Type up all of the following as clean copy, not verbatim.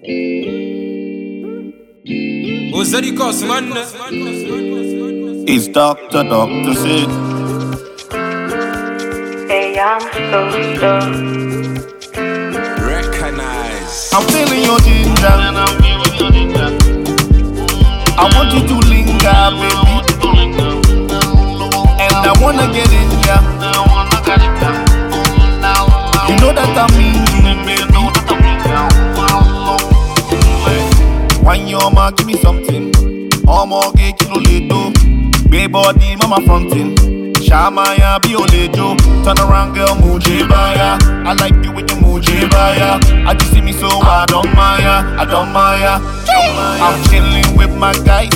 Who's that cost, man? It's Dr. Sid. Hey, I'm so. Recognize. I'm feeling your ginger. I want you to linger, baby. And I wanna get in ya. You know that I mean you, baby. When your ma give me something, Omo get kilo ledo. Baby body, mama fronting. Shamaya be olejo. Turn around, girl, muje baya. I like you with your muje baya. I just see me so I don't maya. I'm chilling with my guys.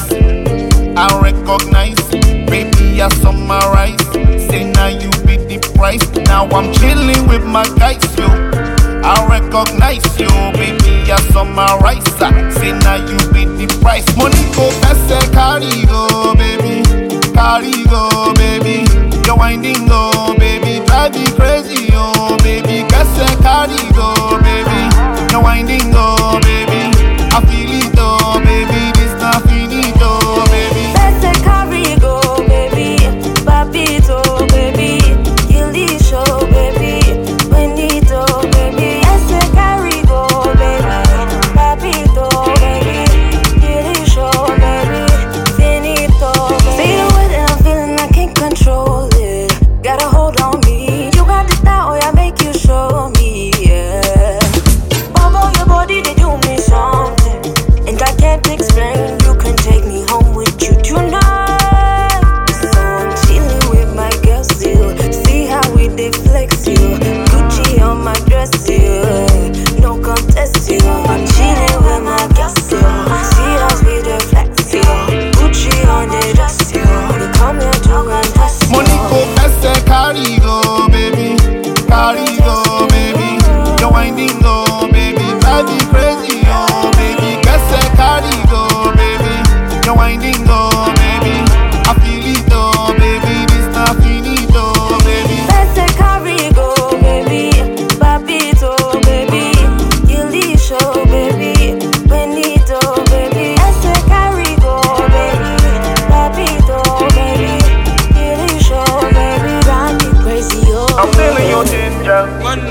I recognize, baby, I summarize. Say now you be the price. Now I'm chilling with my guys, yo. I recognize you, baby, I summarize. Say now you be the price. Money go best, carry go, baby. Carry go, baby. You're winding go, baby. Drive me crazy, oh, baby. Carry go, baby. You're winding go, baby. I feel it, oh, baby. This not finito, baby. Best carry go, baby. Papito, baby. Gilly show, baby. Benito, baby. Best carry go, baby. Papito, baby. Gilly show, baby. Finito, baby. See the way that I'm feeling, I can't control it. Got a hold on me. You got the style, I make you show me, yeah. Bobo, your body, they do me something. And I can't explain, you can take me home with you tonight. So I'm chilling with my girls still. See how we deflex you. Gucci on my dress still. No contest you. I'm chilling with my girls still. See how we deflex you. Gucci on the dress you. We come here to contest you. Money go best, carry go, baby. Carry go, baby. You're winding go, baby. Drive me crazy, oh, baby. Best, carry go, baby. You're winding go, baby. I feel it, oh, baby. This not finito, baby. Best carry go, baby. Papito, baby. Gilly show, baby. Benito, baby. Best carry go, baby. Papito, baby. Gilly show, baby. Drive me crazy, oh. I'm feeling your ginger.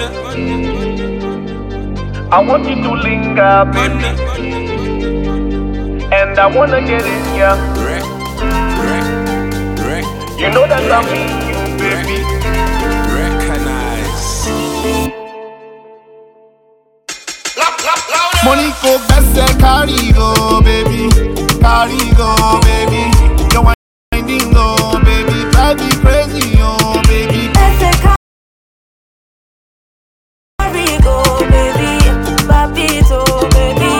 I want you to linger, baby. And I wanna get in ya. You know that I mean you, baby. Recognize. Money go best, carry go, baby. Carry go, baby. You're winding go, baby. Drive me crazy, oh, baby. Best carry go, baby. Papito, baby.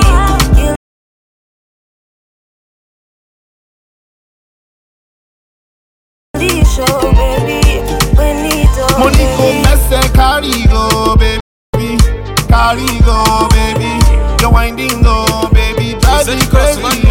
Gilly show, baby. Benito, Money go baby. best, carry go, baby. Carry go, baby. You're winding go, baby. Drive me crazy,